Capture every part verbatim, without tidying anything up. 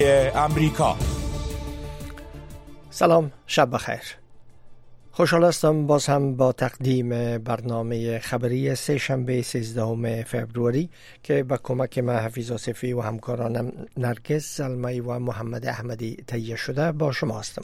امریکا. سلام، شب بخیر. خوشحال هستم باز هم با تقدیم برنامه خبری سه شنبه سیزدهم فوریه که با کمک من حفیظ آصفی و همکارانم نرگس زلمه‌ای و محمد احمدی تهیه شده با شما هستم.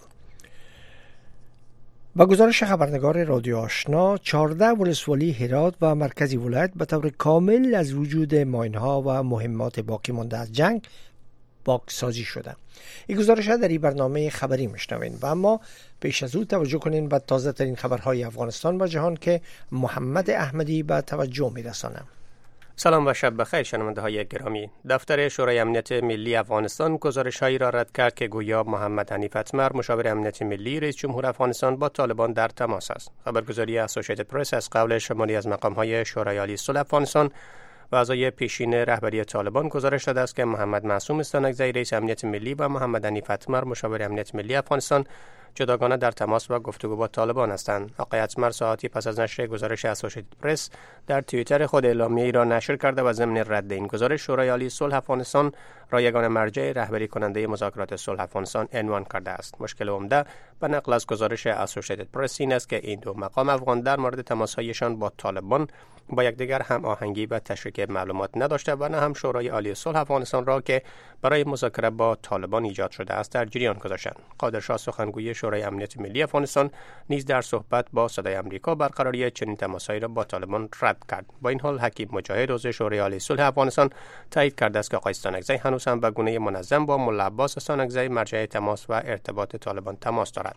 با گزارش خبرنگار رادیو آشنا، چهارده ولسوالی هرات و مرکزی ولایت به طور کامل از وجود ماین‌ها و مهمات باقی مانده از جنگ پاکسازی شده. این گزارش در این برنامه خبری میشنوین و اما پیش از او توجه کنین به تازه ترین خبرهای افغانستان و جهان که محمد احمدی به توجه میرسانه. سلام و شب بخیر شنونده های گرامی. دفتر شورای امنیت ملی افغانستان گزارش هایی را رد کرد که گویا محمد حنیف اتمر مشاور امنیت ملی رئیس جمهور افغانستان با طالبان در تماس است. خبرگزاری اسوسییتد پرس از قول شماری از مقام های شورای عالی صلح افغانستان و اعضای پیشین رهبری طالبان گزارش داده است که محمد معصوم استانکزی رئیس امنیت ملی و محمد حنیف اتمر مشاور امنیت ملی افغانستان جداگانه در تماس و گفتگو با طالبان هستند. آقای اتمر ساعتی پس از نشر گزارش اسوسییتد پرس در توییتر خود اعلامیه‌ای را نشر کرده و ضمن رد این گزارش شورای عالی صلح افغانستان را یگانه مرجع رهبری کننده مذاکرات صلح افغانستان عنوان کرده است. مشکل عمده به نقل از گزارش اسوسییتد پرس این است که این دو مقام افغان در مورد تماس‌هایشان با طالبان با یکدیگر هم آهنگی و تشریک معلومات نداشته و نه هم شورای عالی صلح افغانستان را که برای مذاکره با طالبان ایجاد شده است در جریان گذاشتند. قادرشاه سخنگوی شورای امنیت ملی افغانستان نیز در صحبت با صدای آمریکا برقراری چنین تماس‌هایی را با طالبان رد کرد. با این حال حکیم مجاهد عضو شورای عالی صلح افغانستان تایید کرده است که آقای استانکزی هنوز هم به گونه منظم با ملا عباس استانکزی مرجع تماس و ارتباط طالبان تماس دارد.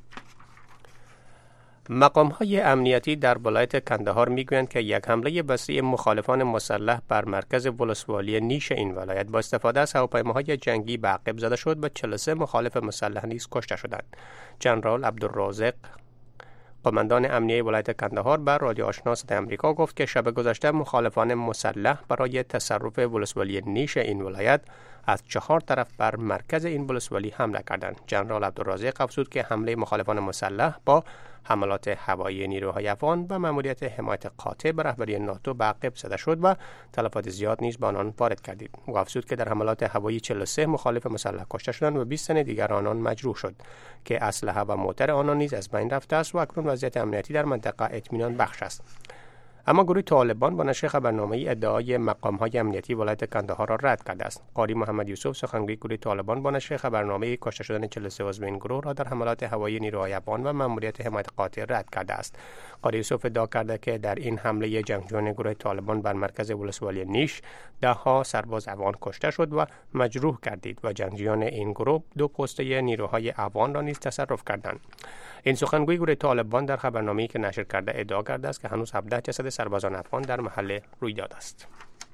مقام‌های امنیتی در ولایت کندهار می‌گویند که یک حمله وسیع مخالفان مسلح بر مرکز ولسوالی نیش این ولایت با استفاده از هواپیماهای جنگی به عقب زده شد و چهل و سه مخالف مسلح نیز کشته شدند. جنرال عبدالرازق قماندان امنیه ولایت کندهار بر رادیو آشنا صدای آمریکا گفت که شب گذشته مخالفان مسلح برای تصرف ولسوالی نیش این ولایت از چهار طرف بر مرکز این ولسوالی حمله کردند. جنرال عبدالرازق افزود که حمله مخالفان مسلح با حملات هوایی نیروهای افغان و مأموریت حمایت قاطع به رهبری ناتو به عقب زده شد و تلفات زیاد نیز به آنان وارد گردید. او افزود که در حملات هوایی چهل و سه مخالف مسلح کشته شدند و بیست تن دیگر آنان مجروح شد که اسلحه و موتر آنان نیز از بین رفته است و اکنون وضعیت امنیتی در منطقه اطمینان بخش است. اما گروه طالبان با نشر خبرنامه‌ای ادعای مقام‌های امنیتی ولایت کندهار را رد کرده است. قاری محمد یوسف سخنگوی گروه طالبان با نشر خبرنامه‌ای کشته شدن چهل و سه عضو این گروه را در حملات هوایی نیروهای افغان و مأموریت حمایت قاطع رد کرده است. قاری یوسف ادعا کرده که در این حمله جنگجویان گروه طالبان بر مرکز ولسوالی نیش ده‌ها سرباز افغان کشته شد و مجروح گردید و جنگجویان این گروه دو پسته نیروهای افغان را نیز تصرف کردند. این سخنگوی گروه طالبان در خبرنامه‌ای که نشر کرده ادعا کرده است که هنوز هفده جسد سربازان افغان در محل رویداد است.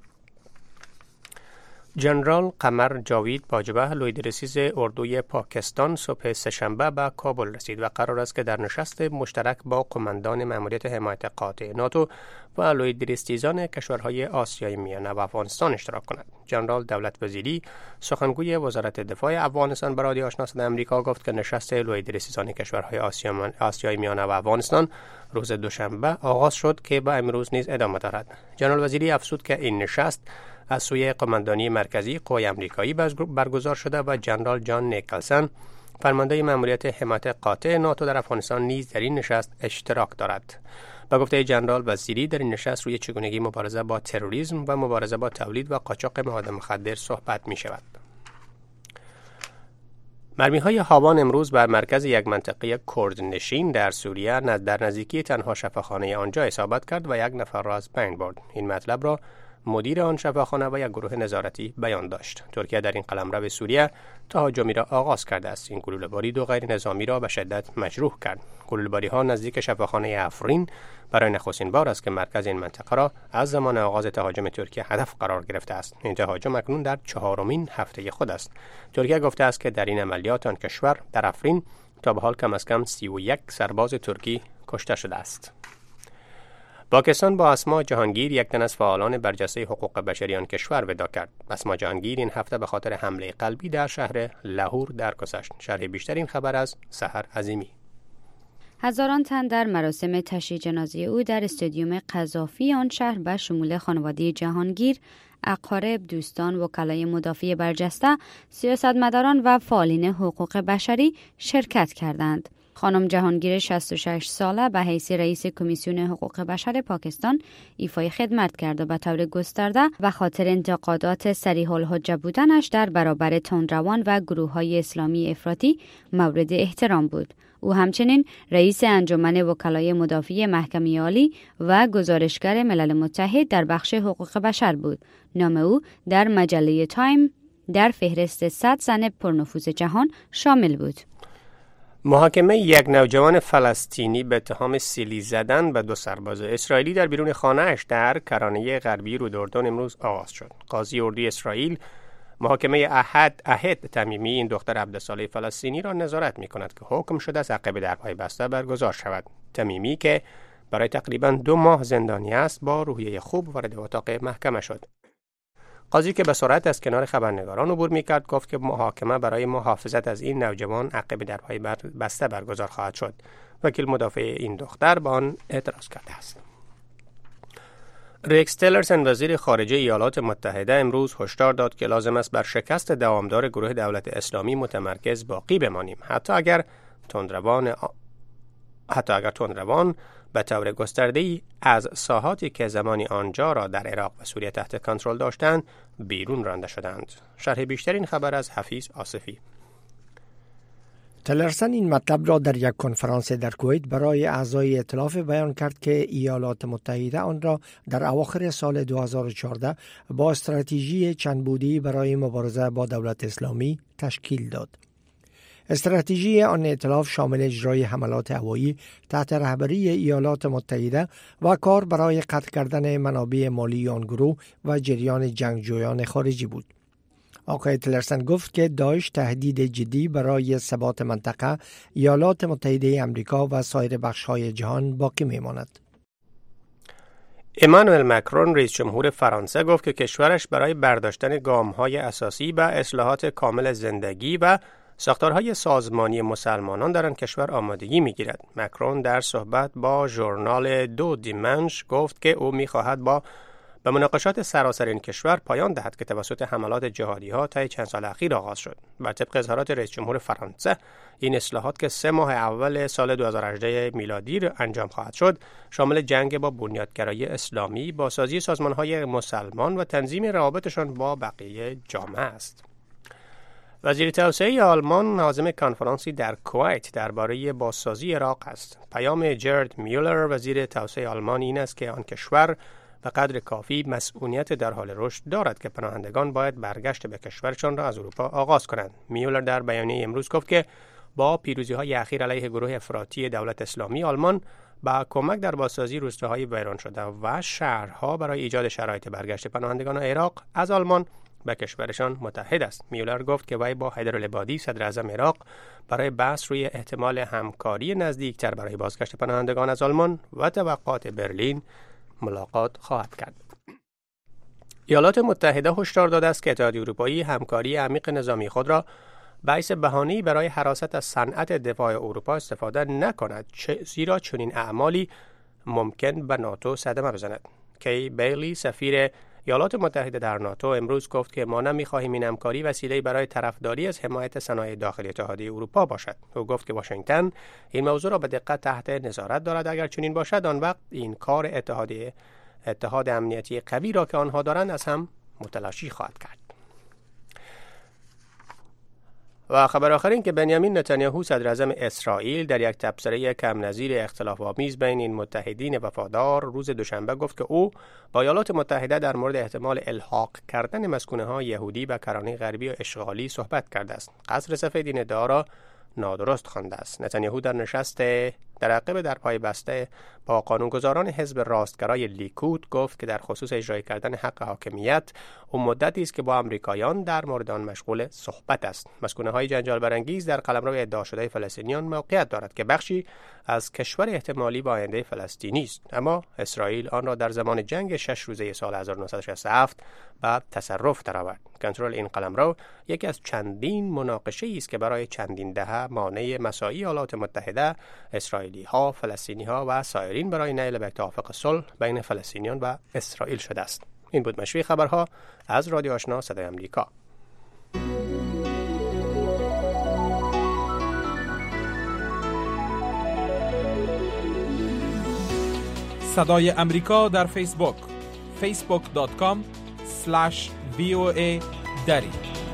جنرال قمر جاوید باجبه لویدرسیز اردوی پاکستان صبح سه‌شنبه به کابل رسید و قرار است که در نشست مشترک با قماندان مأموریت حمایت قاطع ناتو و لویدرسیزان کشورهای آسیای میانه و افغانستان اشتراک کند. جنرال دولت وزیری سخنگوی وزارت دفاع افغانستان به رادیو آشنا صدای آمریکا گفت که نشست لویدرسیزان کشورهای آسیای میانه و افغانستان روز دوشنبه آغاز شد که به امروز نیز ادامه دارد. جنرال وزیری افزود که این نشست از سوی قماندانی مرکزی قوای آمریکایی برگزار شده و جنرال جان نیکلسن فرمانده مأموریت حمایت قاطع ناتو در افغانستان نیز در این نشست اشتراک دارد. با گفته جنرال وزیری در این نشست روی چگونگی مبارزه با تروریسم و مبارزه با تولید و قاچاق مواد مخدر صحبت می شود. مرمی‌های هاوان امروز بر مرکز یک منطقه کردنشین در سوریه در نزدیکی تنها شفاخانه آنجا اصابت کرد و یک نفر را از بین برد. این مطلب را مدیر آن شفاخانه و یک گروه نظارتی بیان داشت. ترکیه در این قلمرو سوریه تهاجمی را آغاز کرده است. این گلوله‌باری دو غیر نظامی را به شدت مجروح کرد. گلوله‌باری‌ها نزدیک شفاخانه افرین برای نخستین بار است که مرکز این منطقه را از زمان آغاز تهاجم ترکیه هدف قرار گرفته است. این تهاجم اکنون در چهارمین هفته خود است. ترکیه گفته است که در این عملیات آن کشور در افرین تا به حال کم از کم سی و یک سرباز ترکی کشته شده است. پاکستان با اسما جهانگیر، یک تن از فعالان برجسته حقوق بشری آن کشور، وداع کرد. اسما جهانگیر این هفته به خاطر حمله قلبی در شهر لاهور درگذشت. شرح بیشتر این خبر از سحر عظیمی. هزاران تن در مراسم تشییع جنازه او در استادیوم قذافی آن شهر به شمول خانواده جهانگیر، اقارب، دوستان، وکلای مدافع برجسته، سیاستمداران و فعالین حقوق بشری شرکت کردند. خانم جهانگیر شصت و شش ساله به حیث رئیس کمیسیون حقوق بشر پاکستان ایفای خدمت کرد و به طور گسترده به خاطر انتقادات صریح الحجه بودنش در برابر تندروان و گروه‌های اسلامی افراطی مورد احترام بود. او همچنین رئیس انجمن وکلای مدافع محکمه عالی و گزارشگر ملل متحد در بخش حقوق بشر بود. نام او در مجله تایم در فهرست صد زن پرنفوذ جهان شامل بود. محاکمه یک نوجوان فلسطینی به اتهام سیلی زدن به دو سرباز اسرائیلی در بیرون خانه‌اش در کرانه غربی روداردن امروز آغاز شد. قاضی اردوی اسرائیل محاکمه احد احد تمیمی این دختر هفده ساله فلسطینی را نظارت می‌کند که حکم شده است عقب درهای بسته برگزار شود. تمیمی که برای تقریباً دو ماه زندانی است با روحیه خوب وارد اتاق محکمه شد. قاضی که به سرعت از کنار خبرنگاران عبور می‌کرد گفت که محاکمه برای محافظت از این نوجوان عقب درهای بسته برگزار خواهد شد. وکیل مدافع این دختر به آن اعتراض کرده است. ریکس تیلرسن وزیر خارجه ایالات متحده امروز هشدار داد که لازم است بر شکست دوامدار گروه دولت اسلامی متمرکز باقی بمانیم، حتی اگر تندروان آ... حتی اگر تندروان به طور گسترده‌ای از ساحاتی که زمانی آنجا را در عراق و سوریه تحت کنترل داشتند بیرون رانده شدند. شرح بیشتر این خبر از حفیظ آصفی. تلرسن این مطلب را در یک کنفرانس در کویت برای اعضای ائتلاف بیان کرد که ایالات متحده آن را در اواخر سال دو هزار و چهارده با استراتژی چند بودی برای مبارزه با دولت اسلامی تشکیل داد. استراتژی آن ائتلاف شامل اجرای حملات هوایی تحت رهبری ایالات متحده و کار برای قطع کردن منابع مالی آن گروه و جریان جنگجویان خارجی بود. آقای تلرسن گفت که داعش تهدید جدی برای ثبات منطقه، ایالات متحده آمریکا و سایر بخش‌های جهان باقی می‌ماند. امانوئل مکرون رئیس جمهور فرانسه گفت که کشورش برای برداشتن گام‌های اساسی به اصلاحات کامل زندگی و ساختارهای سازمانی مسلمانان در آن کشور آمادگی می‌گیرد. مکرون در صحبت با ژورنال دو دیمنش گفت که او می‌خواهد با به مناقشات سراسر این کشور پایان دهد که توسط حملات جهادی‌ها طی چند سال اخیر آغاز شد. بر طبق اظهارات رئیس جمهور فرانسه، این اصلاحات که سه ماه اول سال دو هزار و هجده میلادی انجام خواهد شد، شامل جنگ با بنیادگرایی اسلامی، بازسازی سازمان‌های مسلمان و تنظیم روابطشان با بقیه جامعه است. وزیر توسعه آلمان عازم کنفرانسی در کویت درباره بازسازی عراق است. پیام جرد میولر وزیر توسعه آلمان این است که آن کشور به قدر کافی مسئولیت در حال رشد دارد که پناهندگان باید برگشت به کشورشان را از اروپا آغاز کنند. میولر در بیانیه امروز گفت که با پیروزی‌های اخیر علیه گروه افراطی دولت اسلامی، آلمان با کمک در بازسازی روستاهای ویران شده و شهرها برای ایجاد شرایط برگشت پناهندگان عراق از آلمان به کشورشان متحد است. میولر گفت که وی با حیدرالعبادی صدر اعظم عراق برای بحث روی احتمال همکاری نزدیکتر برای بازگشت پناهندگان از آلمان و توقعات برلین ملاقات خواهد کرد. ایالات متحده هشدار داده است که اتحادیه اروپایی همکاری عمیق نظامی خود را باعث بهانه‌ای برای حراست از صنعت دفاع اروپا استفاده نکند، زیرا چنین اعمالی ممکن به ناتو صدمه بزند. کی بیلی سفیر ایالات متحده در ناتو امروز گفت که ما نمی‌خواهیم این همکاری وسیله‌ای برای طرفداری از حمایت صنایع داخلی اتحادیه اروپا باشد. او گفت که واشنگتن این موضوع را به دقت تحت نظارت دارد. اگر چنین باشد، آن وقت این کار اتحادیه اتحاد امنیتی قوی را که آنها دارند از هم متلاشی خواهد کرد. و خبر آخر این که بنیامین نتانیاهو صدر اعظم اسرائیل در یک تبصره کم نظیر اختلاف آمیز بین این متحدین وفادار روز دوشنبه گفت که او با ایالات متحده در مورد احتمال الحاق کردن مسکونه‌های یهودی به کرانه غربی و اشغالی صحبت کرده است. قصر سفید این ادعا را نادرست خوانده است. نتانیاهو در نشست در عقب در پای بسته با قانونگذاران حزب راستگرای لیکود گفت که در خصوص اجرای کردن حق حاکمیت او مدتی است که با آمریکایان در مورد آن مشغول صحبت است. مسکونه‌های جنجال برانگیز در قلمرو ادعا شده فلسطینیان موقعیت دارد که بخشی از کشور احتمالی با آینده فلسطینی است، اما اسرائیل آن را در زمان جنگ شش روزه سال هزار و نهصد و شصت و هفت به تصرف درآورد. کنترل این قلمرو یکی از چندین مناقشه است که برای چندین دهه مانع مساعی ایالات متحده، اسرائیل اسرائیلی ها، فلسطینی ها و سایرین برای نیل به توافق صلح بین فلسطینیان و اسرائیل شده است. این بود مشروع خبرها از رادیو آشنا صدای آمریکا. صدای امریکا در فیسبوک فیسبوک دات کام اسلش وی او ای دری.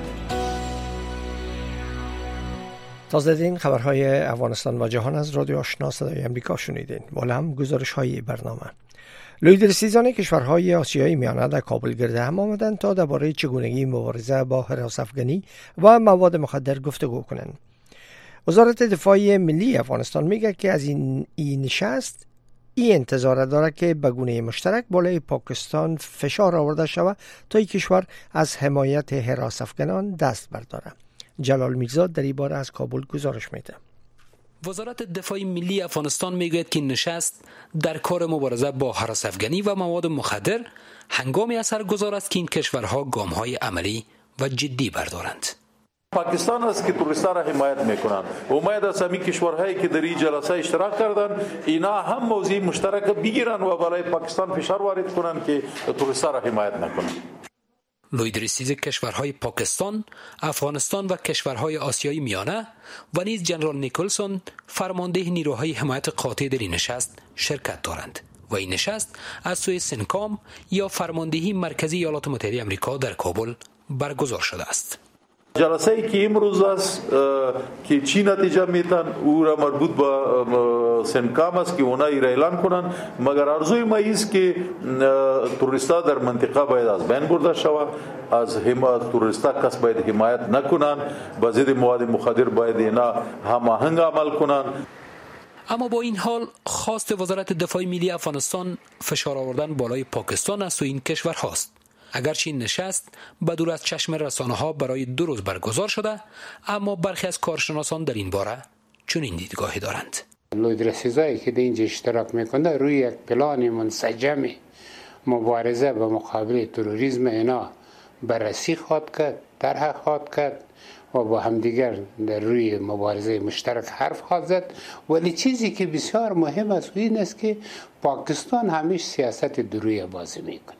تازه دین خبرهای افغانستان و جهان از رادیو آشنا صدای امریکا شنیدین. بالا هم گزارش های برنامه. لیدرسیزان کشورهای آسیایی میانه در کابل گرد هم آمدند تا درباره چگونگی مبارزه با هراس افغانی و مواد مخدر گفتگو کنند. وزارت دفاع ملی افغانستان میگه که از این, این نشست این انتظار داره که به گونه مشترک بالای پاکستان فشار آورده شود تا این کشور از حمایت هراس افغانان دست برداره. جلال میرزا در این باره از کابل گزارش میده. وزارت دفاع ملی افغانستان میگوید که نشست در کار مبارزه با هراس افغانی و مواد مخدر هنگامی اثرگذار است که این کشورها گام‌های عملی و جدی بردارند. پاکستان است که توریستا را حمایت میکنند. امید است همین کشورهایی که در این جلسه اشتراک کردند اینا هم موضوع مشترک بگیرن و برای پاکستان فشار وارد کنند که توریستا را حمایت نکنند. لیدرسیز کشورهای پاکستان، افغانستان و کشورهای آسیایی میانه و نیز جنرال نیکلسون فرمانده نیروهای حمایت قاطع در این نشست شرکت دارند و این نشست از سوی سنکام یا فرماندهی مرکزی ایالات متحده آمریکا در کابل برگزار شده است. جلسه ای که امروز است که چی نتیجه میتن او را مربوط به سنکام است که اونا ای را اعلان کنن، مگر آرزوی ما است که توریستا در منطقه باید از بین برده شود، از حمایت توریستا کس باید حمایت نکنن، با ضد مواد مخدر باید اینا هماهنگ عمل کنن. اما با این حال خواست وزارت دفاع ملی افغانستان فشار آوردن بالای پاکستان از سوی این کشور هاست. اگرچه این نشست به دور از چشم رسانه‌ها برای دو روز برگزار شده، اما برخی از کارشناسان در این باره چنین دیدگاهی دارند. لیدرسیزایی که در اینجا اشتراک میکنه روی یک پلان منسجم مبارزه با مقابل تروریسم اینا بررسی خواهد کرد، طرح خواهد کرد و با همدیگر در روی مبارزه مشترک حرف خواهد زد. ولی چیزی که بسیار مهم است این است که پاکستان همیشه سیاست درویه بازی میکنه.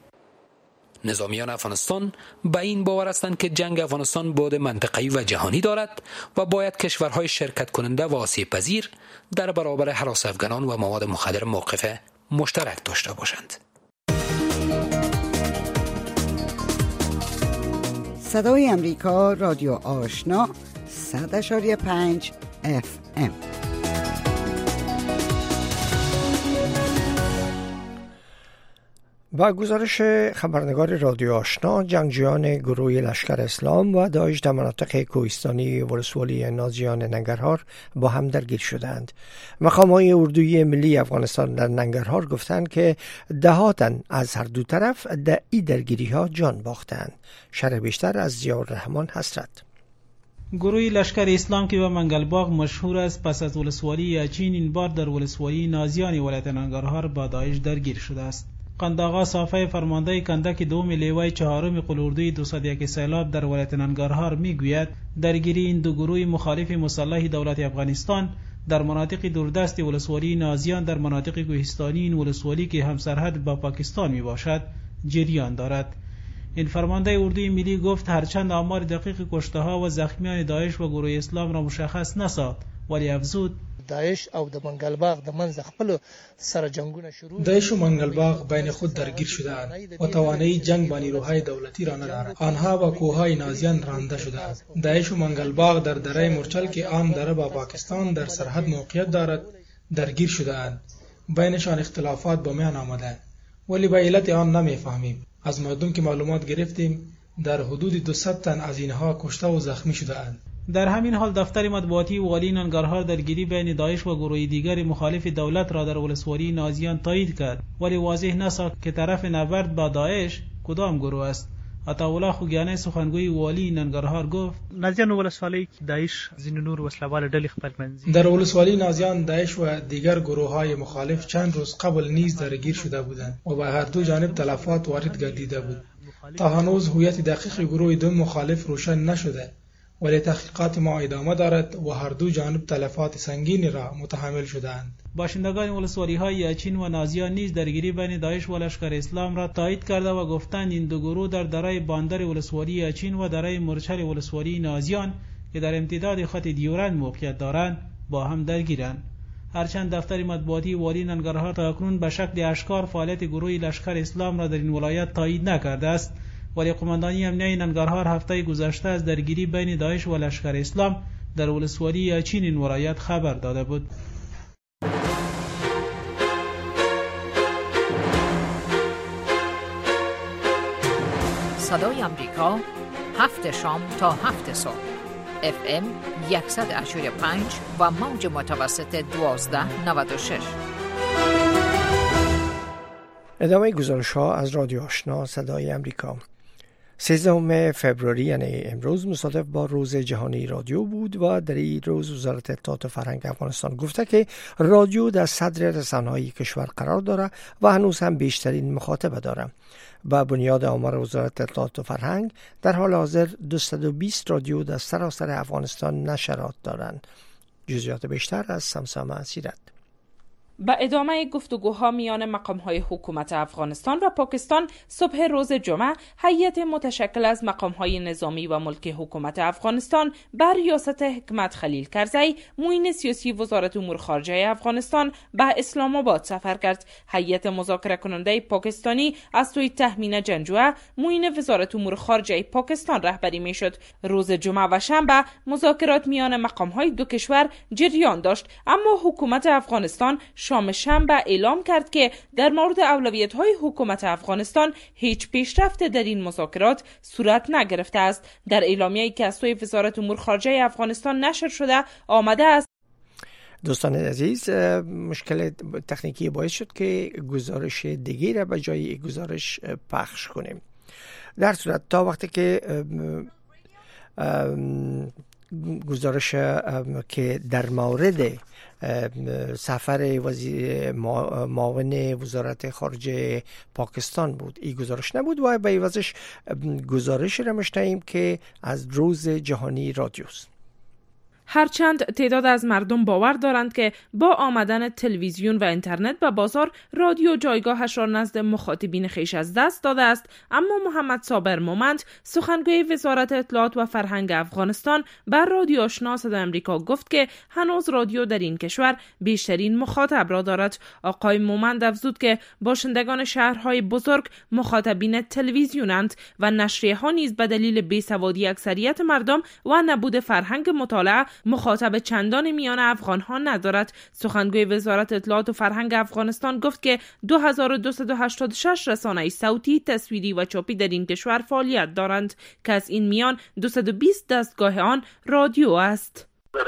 نظامیان افغانستان به این باور هستند که جنگ افغانستان بعد منطقه‌ای و جهانی دارد و باید کشورهای شرکت کننده و آسیب پذیر در برابر هراس افغانان و مواد مخدر موقف مشترک داشته باشند. صدای امریکا رادیو آشنا صد اشاری پنج اف ام. با گزارش خبرنگار رادیو آشنا، جنگجویان گروه لشکر اسلام و داعش در مناطق کوهستانی ولسوالی نازیان ننگرهار با هم درگیر شدند. مقام‌های اردوی ملی افغانستان در ننگرهار گفتند که دهاتن از هر دو طرف در این درگیری‌ها جان باختند. شرح بیشتر از ضیاءالرحمن حسرت. گروه لشکر اسلام که به منگلباغ مشهور است، پس از ولسوالی یاچین این بار در ولسوالی نازیان ولایت ننگرهار با داعش درگیر شده است. قنداغا صافی فرمانده کندک دوم لیوای چهارم قلوردوی دویست و یک سیلاب در ولایت ننگرهار میگوید درگیری این دو گروه مخالف مسلح دولت افغانستان در مناطق دوردست ولسوالی نازیان در مناطق کوهستانی این ولسوالی که همسرحد با پاکستان می باشد جریان دارد. این فرمانده اردوی ملی گفت هرچند آمار دقیق کشته ها و زخمیان داعش و گروه اسلام را مشخص نساخت، ولی افزود داعش او د منګلباغ د منځ خپل سره جنگونه شروع داعش و منګلباغ بین خود درگیر شدهاند و توانایی جنگ با نیروهای دولتی را ندارند. آنها با کوههای نازیان رانده شدهاند. داعش و منګلباغ در دره مرچل که آن دره با پاکستان در سرحد موقعیت دارد درگیر شدهاند. بینشان اختلافات به میان آمده ولی به علت آن نمیفهمیم. از مردم که معلومات گرفتیم در حدود دویست تن از اینها کشته و زخمی شدهاند. در همین حال دفتر مطبوعاتی والی ننگرهار درگیری بین داعش و گروه دیگر مخالف دولت را در ولسوالی نازیان تایید کرد، ولی واضح نساخت که طرف نبرد با داعش کدام گروه است. عطاالله خوگیانی سخنگوی والی ننگرهار گفت نازیان ولسوالی که داعش ځینې نور وسله‌وال ډلې خپل منځي در ولسوالی نازیان داعش و دیگر گروه‌های مخالف چند روز قبل نیز درگیر شده بودند و به هر دو جانب تلفات وارد گردیده بود. تا هنوز هویت دقیق گروه دو مخالف روشن نشده ولی تحقیقات ما ادامه دارد و هر دو جانب تلفات سنگینی را متحمل شدند. باشندگان ولسوالی‌های یاچین و نازیان نیز درگیری بین داعش و لشکر اسلام را تایید کرده و گفتند این دو گروه در درای باندر ولسوالی یاچین و درای مورچل ولسوالی نازیان که در امتداد خط دیورند موقعیت دارند با هم درگیرند. هرچند دفتر مطبوعاتی والی ننگرهار تاکنون به شکل آشکار فعالیت گروه لشکر اسلام را در این ولایت تایید نکرده است، ولی قماندانی امنیتی ننگرهار هفته گذشته از درگیری بین داعش و لشکر اسلام در ولسوالی یاچین این ولایت خبر داده بود. صدای امریکا، هفت شام تا هفت صبح، اف ام صد و هشت و پنج و موج متوسط دوازده نود و شش. ادامه گزارش ها از رادیو آشنا صدای امریکا. سیزدهم فوریه یعنی امروز مصادف با روز جهانی رادیو بود و در این روز وزارت اطلاعات و فرهنگ افغانستان گفته که رادیو در صدر رسانه‌های کشور قرار داره و هنوز هم بیشترین مخاطب داره. با بنیاد آمار وزارت اطلاعات و فرهنگ در حال حاضر دویست و بیست رادیو در سراسر افغانستان نشرات دارند. جزئیات بیشتر از سمسامه سیرت. با ادامه گفتگوها میان مقام‌های حکومت افغانستان و پاکستان، صبح روز جمعه هیئت متشکل از مقام‌های نظامی و ملکی حکومت افغانستان بر ریاست حکمت خلیل کرزی، معین سیاسی وزارت امور خارجه افغانستان، به اسلام آباد سفر کرد. هیئت مذاکره کننده پاکستانی از سوی تهمین جنجوعه، معین وزارت امور خارجه پاکستان رهبری میشد. روز جمعه و شنبه مذاکرات میان مقام‌های دو کشور جریان داشت، اما حکومت افغانستان شام شنبه اعلام کرد که در مورد اولویت‌های حکومت افغانستان هیچ پیشرفت در این مذاکرات صورت نگرفته است. در اعلامیه‌ای که از سوی وزارت امور خارجه افغانستان نشر شده آمده است: دوستان عزیز، مشکل تکنیکی باعث شد که گزارش دیگه را به جای گزارش پخش کنیم. در صورت تا وقتی که گزارش که در مورد سفر وزیر معاون وزارت خارجه پاکستان بود، این گزارش نبود و به عوضش گزارش را میشنویم که از روز جهانی رادیوست. هرچند تعداد از مردم باور دارند که با آمدن تلویزیون و اینترنت به بازار، رادیو جایگاهش را نزد مخاطبین خویش از دست داده است، اما محمد صابر مومند، سخنگوی وزارت اطلاعات و فرهنگ افغانستان، بر رادیو آشنا صدای امریکا گفت که هنوز رادیو در این کشور بیشترین مخاطب را دارد. آقای مومند افزود که باشندگان شهرهای بزرگ مخاطبین تلویزیونند و نشریه ها نیز به دلیل بیسوادی اکثریت مردم و نبود فرهنگ مطالعه مخاطب چندان میان افغان ها ندارد. سخنگوی وزارت اطلاعات و فرهنگ افغانستان گفت که دو هزار و دویست و هشتاد و شش رسانه صوتی، تصویری و چاپی در این کشور فعالیت دارند که از این میان دویست و بیست دستگاه آن رادیو است.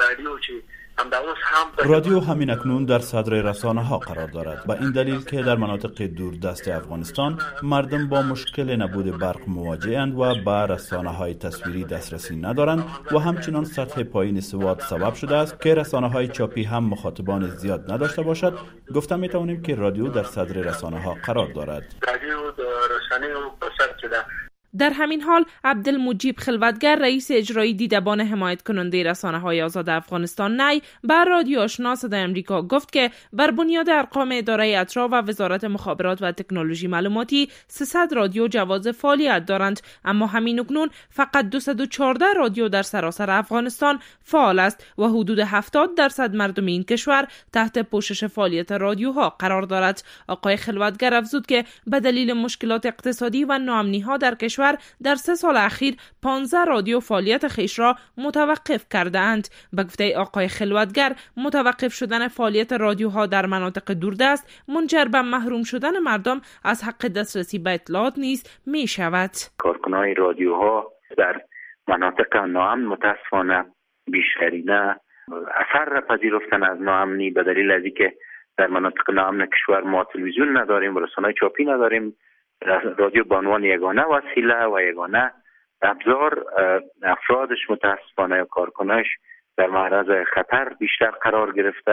رادیو همین اکنون در صدر رسانه ها قرار دارد، به این دلیل که در مناطق دوردست افغانستان مردم با مشکل نبود برق مواجه‌اند و به رسانه های تصویری دسترسی ندارند و همچنان سطح پایین سواد سبب شده است که رسانه های چاپی هم مخاطبان زیاد نداشته باشد. گفتم می توانیم که رادیو در صدر رسانه ها قرار دارد. رادیو در رسانه ها در همین حال عبدالمجیب خلوتگر، رئیس اجرایی دیدبان حمایت کننده رسانه‌های آزاد افغانستان نی، بر رادیو آشنا صدای امریکا گفت که بر بنیاد ارقام اداره اطراح و وزارت مخابرات و تکنولوژی معلوماتی سیصد رادیو جواز فعالیت دارند، اما همین اکنون فقط دویست و چهارده رادیو در سراسر افغانستان فعال است و حدود هفتاد درصد مردم این کشور تحت پوشش فعالیت رادیوها قرار دارد. آقای خلوتگر افزود که به دلیل مشکلات اقتصادی و ناامنی‌ها در کشور در سه سال اخیر پانزده رادیو فعالیت خویش را متوقف کرده اند. به گفته آقای خلوتگر، متوقف شدن فعالیت رادیوها در مناطق دوردست منجر به محروم شدن مردم از حق دسترسی به اطلاعات نیز می شود. کارکنان رادیوها در مناطق ناامن متاسفانه بیشترین اثر را پذیرفتن از ناامنی، به دلیل از اینکه در مناطق ناامن کشور ما تلویزیون نداریم، رسانه‌های چاپی نداریم، رادیو به عنوان یگانه وسیله و یگانه ابزار افرادش متاسفانه کارکناش در معرض خطر بیشتر قرار گرفته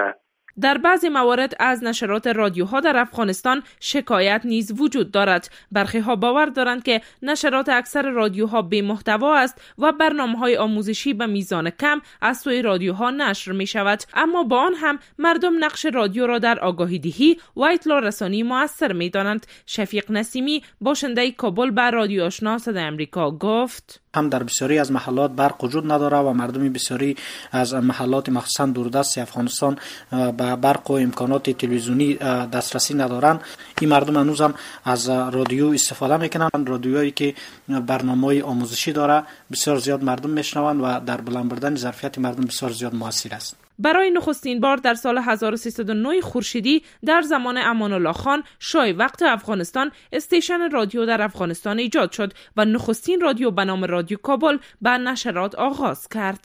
در بعضی موارد از نشرات رادیوها در افغانستان شکایت نیز وجود دارد. برخی ها باور دارند که نشرات اکثر رادیوها بی محتوا است و برنامه‌های آموزشی به میزان کم از سوی رادیوها نشر می شود. اما با آن هم مردم نقش رادیو را در آگاهی دهی و اطلاع رسانی مؤثر می دانند. شفیق نسیمی باشنده کابل به رادیو آشنا صدای امریکا گفت: هم در بسیاری از محلات برق وجود نداره و مردم بسیاری از محلات مخصوصا دوردست افغانستان به برق و امکانات تلویزیونی دسترسی ندارن. این مردم هنوز هم از رادیو استفاده میکنن. رادیویی که برنامه‌های آموزشی داره بسیار زیاد مردم میشنون و در بلند بردن ظرفیت مردم بسیار زیاد موثر است. برای نخستین بار در سال هزار و سیصد و نه خورشیدی در زمان امان الله خان شاه وقت افغانستان استیشن رادیو در افغانستان ایجاد شد و نخستین رادیو به نام رادیو کابل به نشرات آغاز کرد.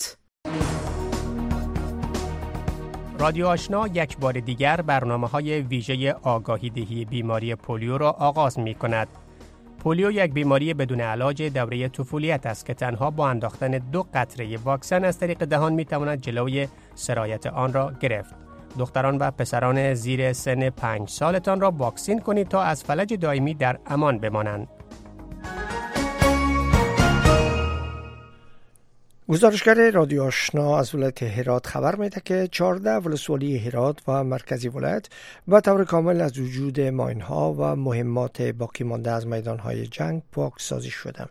رادیو آشنا یک بار دیگر برنامه‌های ویژه آگاهی دهی بیماری پولیو را آغاز می‌کند. پولیو یک بیماری بدون علاج دوره طفولیت است که تنها با انداختن دو قطره واکسن از طریق دهان می‌تواند جلوی سرایت آن را گرفت. دختران و پسران زیر سن پنج سالتان را واکسین کنید تا از فلج دائمی در امان بمانند. گزارشگر رادیو آشنا از ولایت هرات خبر میده که چهارده ولسوالی هرات و مرکزی ولایت به طور کامل از وجود ماین‌ها و مهمات باقی مانده از میدان‌های جنگ پاکسازی شدند.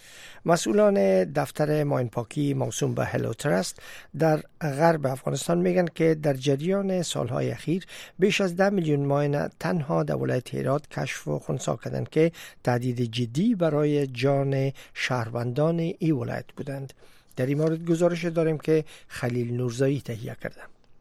مسئولان دفتر ماین پاکی موسوم به هلو ترست در غرب افغانستان میگن که در جریان سالهای اخیر بیش از ده میلیون ماین تنها در ولایت هرات کشف و خنثی کردند که تهدید جدی برای جان شهروندان این ولایت بودند. در این مورد گزارش داریم که خلیل نورزایی تهیه کرده.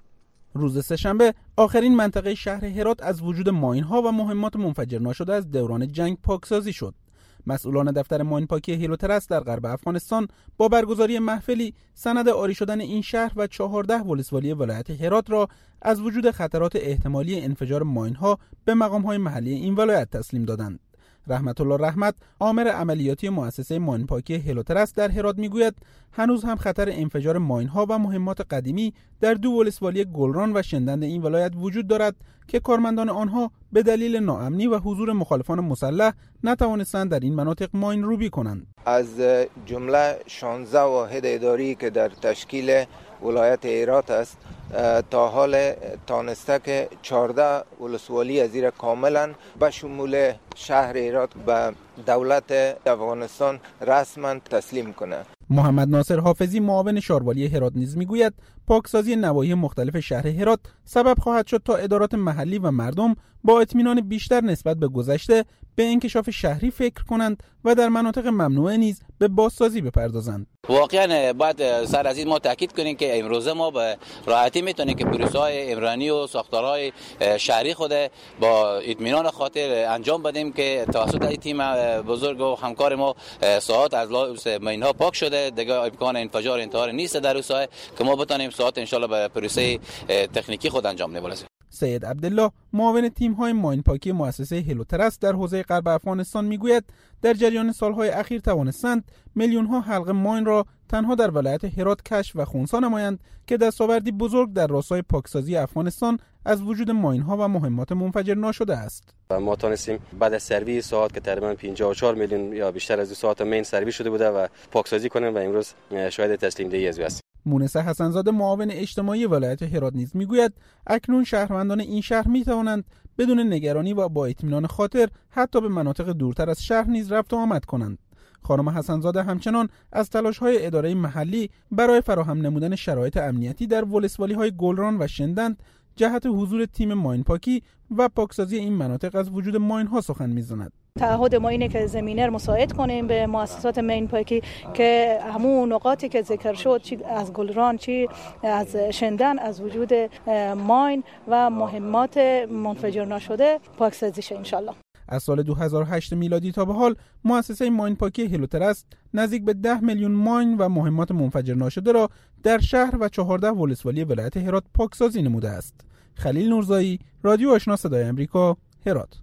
روز سه‌شنبه آخرین منطقه شهر هرات از وجود ماین‌ها و مهمات منفجر ناشده از دوران جنگ پاکسازی شد. مسئولان دفتر ماین پاکی هیلوترست در غرب افغانستان با برگزاری محفلی سند عاری شدن این شهر و چهارده ولسوالی ولایت هرات را از وجود خطرات احتمالی انفجار ماین‌ها به مقام‌های محلی این ولایت تسلیم دادند. رحمت الله رحمت، آمر عملیاتی مؤسسه ماین پاکی هیلوترست در هرات میگوید هنوز هم خطر انفجار ماین‌ها و مهمات قدیمی در دو ولسوالی گلران و شندند این ولایت وجود دارد که کارمندان آنها به دلیل ناامنی و حضور مخالفان مسلح نتوانستند در این مناطق ماین روبی کنند. از جمله شانزده واحد اداری که در تشکیل ولایت هرات است تا حال تانسته که چهارده ولسوالی از زیر کاملا به شمول شهر هرات به دولت افغانستان رسما تسلیم کنه. محمد ناصر حافظی معاون شاروالی هرات نیز میگوید پاکسازی نواحی مختلف شهر هرات سبب خواهد شد تا ادارات محلی و مردم با اطمینان بیشتر نسبت به گذشته به انکشاف شهری فکر کنند و در مناطق ممنوعه نیز به بازسازی بپردازند. واقعا باید سر از این ما تاکید کنیم که امروزه ما به راحتی میتونیم که پروژه‌های عمرانی و ساختارهای شهری خود با اطمینان خاطر انجام بدیم که توسط این تیم بزرگ و همکار ما ساعات از لحاظ ماین‌ها پاک شده، دیگه امکان انفجار انتحار نیست در اون ساحه که ما بتونیم ساعات ان شاءالله به پروسه تکنیکی خود انجام بدیم. سید عبدالله معاون تیم‌های ماین پاکی مؤسسه هیلوترست در حوزه غرب افغانستان میگوید در جریان سالهای اخیر توانستند میلیون‌ها حلقه ماین را تنها در ولایت هرات کشف و خنثی نمایند که دستاوردی بزرگ در راستای پاکسازی افغانستان از وجود ماین‌ها و مهمات منفجر ناشده است. ما تونستیم بعد از سروی ساعت که تقریبا پنجاه و چهار میلیون یا بیشتر از دو ساعت مین سروی شده بوده و پاکسازی کنیم و امروز شاهد تسلیم دهی از هستیم. مونس حسن‌زاده معاون اجتماعی ولایت هرات نیز میگوید اکنون شهروندان این شهر میتوانند بدون نگرانی و با اطمینان خاطر حتی به مناطق دورتر از شهر نیز رفت و آمد کنند. خانم حسن‌زاده همچنان از تلاش‌های اداره محلی برای فراهم نمودن شرایط امنیتی در ولسوالی‌های گلران و شندند جهت حضور تیم ماین پاکی و پاکسازی این مناطق از وجود ماین‌ها سخن می‌زند. تعهد ما اینه که زمینه رو مساعد کنیم به مؤسسات ماین پاکی که همون نقاطی که ذکر شد، چی از گلران چی از شندن، از وجود ماین و مهمات منفجر نشده پاکسازی شه انشالله. از سال دو هزار و هشت میلادی تا به حال مؤسسه ماین پاکی هیلوترست نزدیک به ده میلیون ماین و مهمات منفجر ناشده را در شهر و چهارده ولسوالی ولایت هرات پاکسازی نموده است. خلیل نورزایی، رادیو آشنا صدای امریکا، هرات.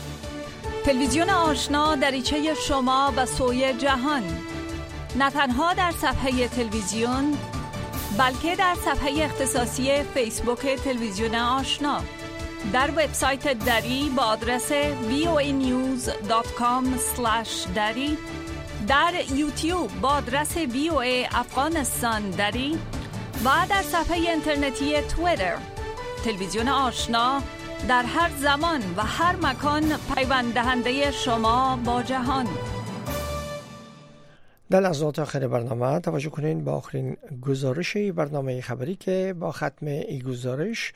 تلویزیون آشنا دریچه شما به سوی جهان، نه تنها در صفحه تلویزیون، بلکه در صفحه اختصاصی فیسبوک تلویزیون آشنا، در وبسایت دری با آدرس وی او ای نیوز دات کام اسلش دری، در یوتیوب با آدرس وی او ای افغانستان دری و در صفحه اینترنتی توییتر. تلویزیون آشنا در هر زمان و هر مکان پیوند دهنده شما با جهان. در لحظات آخر برنامه توجه کنین با آخرین گزارش برنامه خبری که با ختم این گزارش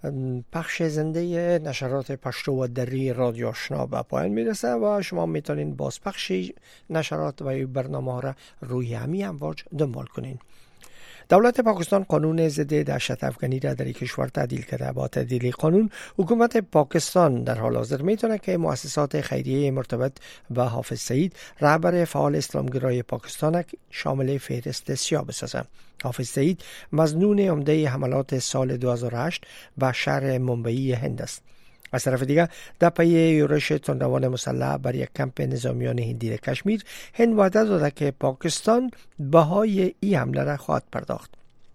پخش زنده نشرات پشتو و دری رادیو آشنا به پایان میرسه و شما میتونین باز پخش نشرات و برنامه ها را روی همین امواج دنبال کنین. دولت پاکستان قانون ضد دهشت افغانی را در کشور تعدیل کرده. با تعدیل قانون حکومت پاکستان در حال حاضر میتونه که مؤسسات خیریه مرتبط به حافظ سعید رهبر فعال اسلامگرای پاکستان شامل فهرست سیاه بسازه. حافظ سعید مظنون عمده حملات سال دو هزار و هشت به شهر ممبئی هند است. از طرف دیگر در پی یورش تندروان مسلح بر یک کمپ نظامیان هندی در کشمیر، هند وعده داده که پاکستان بهای این حمله را خواهد پرداخت.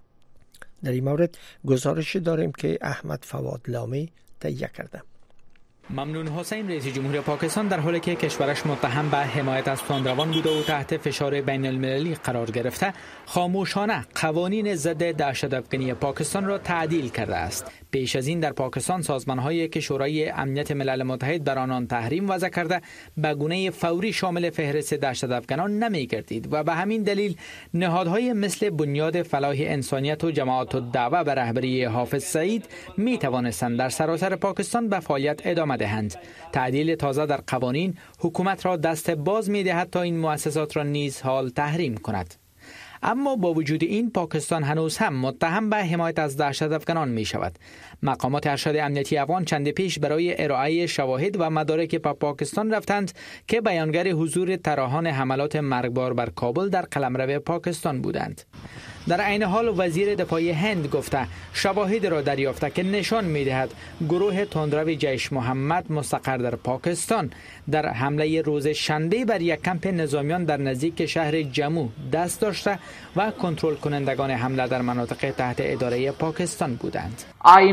در این مورد گزارش داریم که احمد فواد لامی تهیه کرده. ممنون حسین رئیس جمهور پاکستان در حالی که کشورش متهم به حمایت از تندروان بوده و تحت فشار بین المللی قرار گرفته، خاموشانه قوانین ضد دهشت افغانی پاکستان را تعدیل کرده است. پیش از این در پاکستان سازمان‌هایی که شورای امنیت ملل متحد بر آنان تحریم وضع کرده به گونه فوری شامل فهرست دهشت افغانان نمی‌گردید و به همین دلیل نهادهای مثل بنیاد فلاح انسانیت و جماعت الدعوه به رهبری حافظ سعید می توانستند در سراسر پاکستان به فعالیت ادامه دهند. تعدیل تازه در قوانین حکومت را دست باز می دهد تا این مؤسسات را نیز حال تحریم کند. اما با وجود این پاکستان هنوز هم متهم به حمایت از دهشت افغانان می شود. مقامات ارشد امنیتی افغان چند پیش برای ارائه شواهد و مدارک به پاکستان رفتند که بیانگر حضور طراحان حملات مرگبار بر کابل در قلمرو پاکستان بودند. در عین حال وزیر دفاع هند گفته شواهد را دریافته که نشان می‌دهد گروه تندرو جیش محمد مستقر در پاکستان در حمله روز شنبه بر یک کمپ نظامیان در نزدیک شهر جمو دست داشته و کنترل کنندگان حمله در مناطق تحت اداره پاکستان بودند.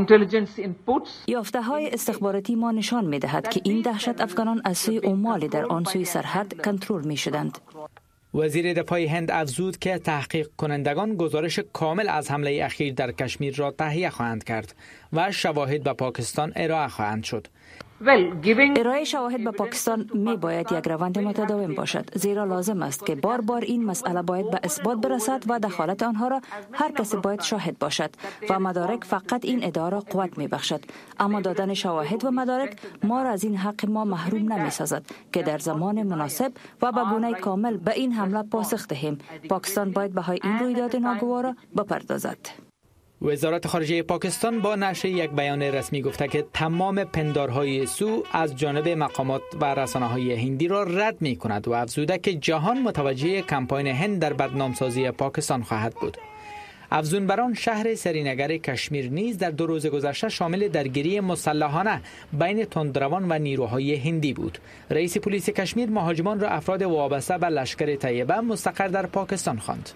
یافته‌های استخباراتی ما نشان می‌دهد که این دهشت افغانان از سوی عمال در آن سوی سرحد کنترل می‌شدند. وزیر دفاع هند افزود که تحقیق کنندگان گزارش کامل از حمله اخیر در کشمیر را تهیه خواهند کرد و شواهد به پاکستان ارائه خواهند شد. ارائه شواهد به پاکستان می باید یک روند متداوم باشد، زیرا لازم است که بار بار این مسئله باید به اثبات برسد و دخالت آنها را هر کسی باید شاهد باشد و مدارک فقط این ادعا را قوت می بخشد. اما دادن شواهد و مدارک ما را از این حق ما محروم نمی سازد که در زمان مناسب و به گونه کامل به این حمله پاسخ دهیم. پاکستان باید بهای این رویداد ناگوار را بپردازد. وزارت خارجه پاکستان با نشر یک بیان رسمی گفته که تمام پندارهای سو از جانب مقامات و رسانه‌های هندی را رد می کند و افزوده که جهان متوجه کمپاین هند در بدنامسازی پاکستان خواهد بود. افزون بر آن شهر سرینگر کشمیر نیز در دو روز گذشته شامل درگیری مسلحانه بین تندروان و نیروهای هندی بود. رئیس پلیس کشمیر مهاجمان را افراد وابسته به لشکر طیبه مستقر در پاکستان خواند.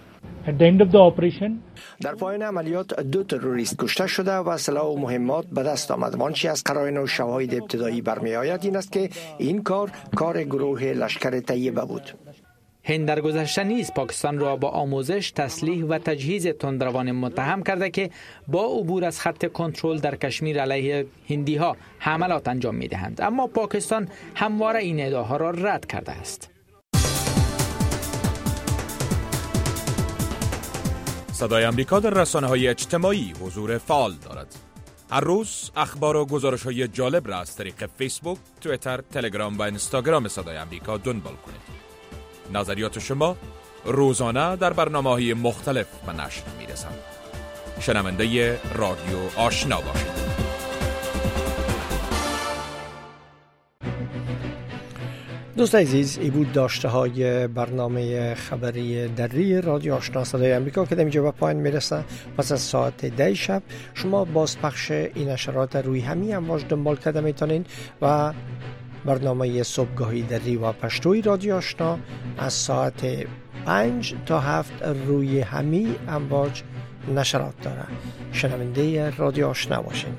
در پایان عملیات دو تروریست کشته شده و سلاح و مهمات به دست آمد. وانچه از قرائن و شواهد ابتدایی برمی آید این است که این کار کار گروه لشکر طیبه بود. هند در گذشته نیز پاکستان را با آموزش، تسلیح و تجهیز تندروان متهم کرده که با عبور از خط کنترل در کشمیر علیه هندی ها حملات انجام می دهند. اما پاکستان همواره این ادعاها را رد کرده است. صدای امریکا در رسانه‌های اجتماعی حضور فعال دارد. هر روز اخبار و گزارش‌های جالب را از طریق فیسبوک، توییتر، تلگرام و اینستاگرام صدای امریکا دنبال کنید. نظریات شما روزانه در برنامه‌های مختلف به نشر می‌رسند. شنونده رادیو آشنا باشید. دوست عزیز، ای بود داشته های برنامه خبری دری رادیو آشنا صدای امریکا که در اینجا به پایان میرسه. پس از ساعت ده شب شما باز پخش این نشرات روی همین امواج دنبال کرده میتونین و برنامه صبحگاهی دری و پشتوی رادیو آشنا از ساعت پنج تا هفت روی همین امواج نشرات داره. شنونده رادیو آشنا باشین.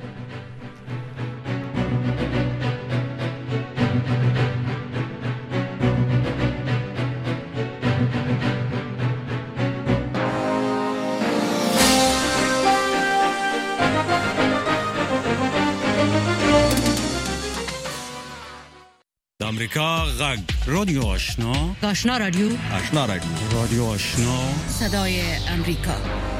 امریکا غږ رادیو آشنا آشنا رادیو آشنا رادیو رادیو آشنا صدای امریکا.